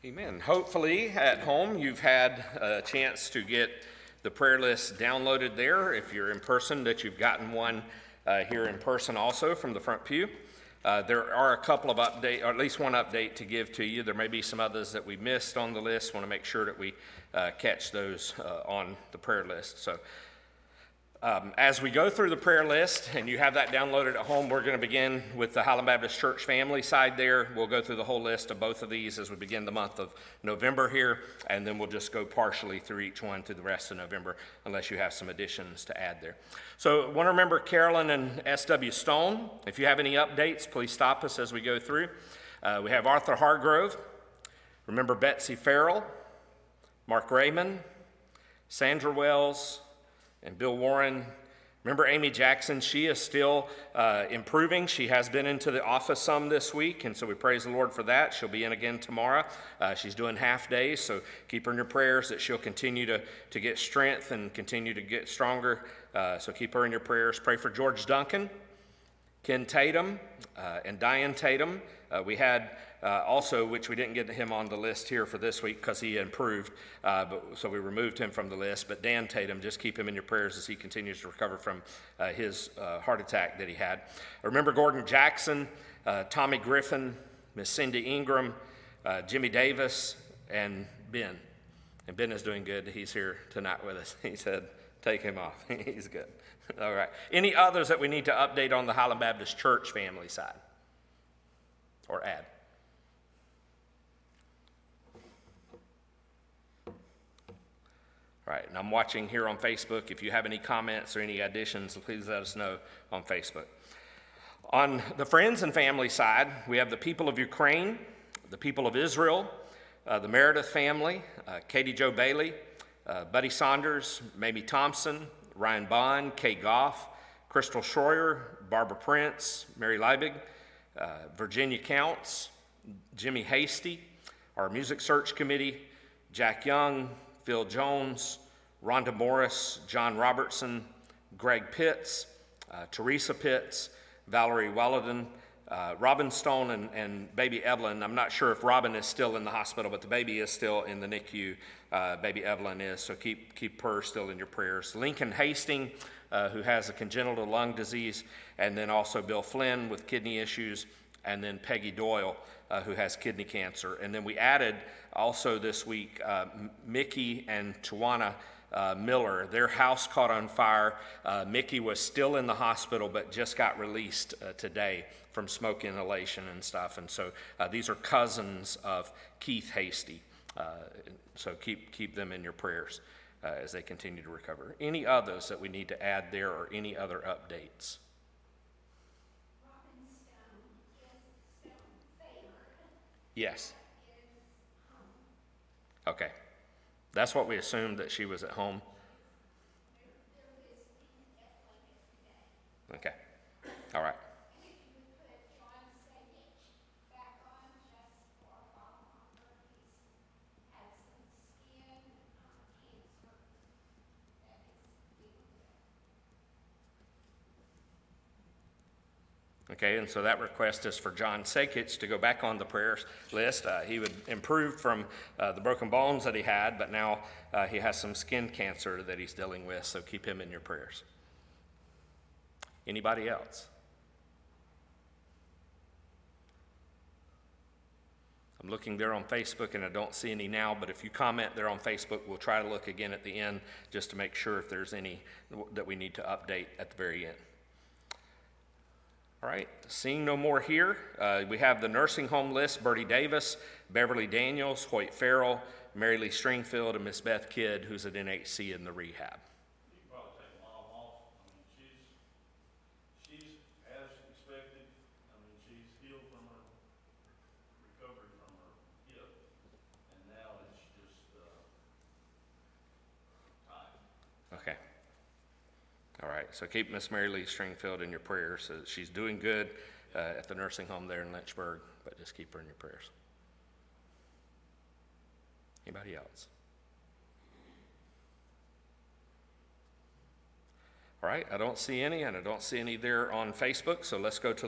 Amen. Hopefully at home you've had a chance to get the prayer list downloaded there. If you're in person, that you've gotten one here in person also from the front pew. There are a couple of updates, or at least one update to give to you. There may be some others that we missed on the list. Want to make sure that we catch those on the prayer list. So as we go through the prayer list, and you have that downloaded at home, we're going to begin with the Highland Baptist Church family side there. We'll go through the whole list of both of these as we begin the month of November here, and then we'll just go partially through each one through the rest of November, unless you have some additions to add there. So I want to remember Carolyn and S.W. Stone. If you have any updates, please stop us as we go through. We have Arthur Hargrove. Remember Betsy Farrell, Mark Raymond, Sandra Wells, and Bill Warren. Remember Amy Jackson. She is still improving. She has been into the office some this week, and so we praise the Lord for that. She'll be in again tomorrow. She's doing half days, so keep her in your prayers that she'll continue to get strength and continue to get stronger. So keep her in your prayers. Pray for George Duncan, Ken Tatum, and Diane Tatum. We had also, which we didn't get him on the list here for this week because he improved, so we removed him from the list. But Dan Tatum, just keep him in your prayers as he continues to recover from his heart attack that he had. Remember Gordon Jackson, Tommy Griffin, Miss Cindy Ingram, Jimmy Davis, and Ben. And Ben is doing good. He's here tonight with us. He said, take him off. He's good. All right. Any others that we need to update on the Highland Baptist Church family side or add? All right, and I'm watching here on Facebook. If you have any comments or any additions, please let us know on Facebook. On the friends and family side, we have the people of Ukraine, the people of Israel, the Meredith family, Katie Jo Bailey, Buddy Saunders, Mamie Thompson, Ryan Bond, Kay Goff, Crystal Schroyer, Barbara Prince, Mary Liebig, Virginia Counts, Jimmy Hasty, our Music Search Committee, Jack Young, Phil Jones, Rhonda Morris, John Robertson, Greg Pitts, Teresa Pitts, Valerie Walladon, Robin Stone, and baby Evelyn. I'm not sure if Robin is still in the hospital, but the baby is still in the NICU. Baby Evelyn is, so keep her still in your prayers. Lincoln Hastings, who has a congenital lung disease, and then also Bill Flynn with kidney issues, and then Peggy Doyle, who has kidney cancer. And then we added also this week Mickey and Tawana Miller. Their house caught on fire. Mickey was still in the hospital, but just got released today from smoke inhalation and stuff. And so these are cousins of Keith Hasty. So keep them in your prayers as they continue to recover. Any others that we need to add there, or any other updates? Yes. Okay. That's what we assumed, that she was at home. Okay. All right. Okay, and so that request is for John Sakich to go back on the prayers list. He would improve from the broken bones that he had, but now he has some skin cancer that he's dealing with, so keep him in your prayers. Anybody else? I'm looking there on Facebook, and I don't see any now, but if you comment there on Facebook, we'll try to look again at the end just to make sure if there's any that we need to update at the very end. All right, seeing no more here, we have the nursing home list: Bertie Davis, Beverly Daniels, Hoyt Farrell, Mary Lee Stringfield, and Miss Beth Kidd, who's at NHC in the rehab. You can probably take Mom off. I mean, she's as expected. I mean, she's healed from her recovery from her hip, and now it's just time. Okay. All right, so keep Miss Mary Lee Stringfield in your prayers. She's doing good at the nursing home there in Lynchburg, but just keep her in your prayers. Anybody else? All right, I don't see any, and I don't see any there on Facebook, so let's go to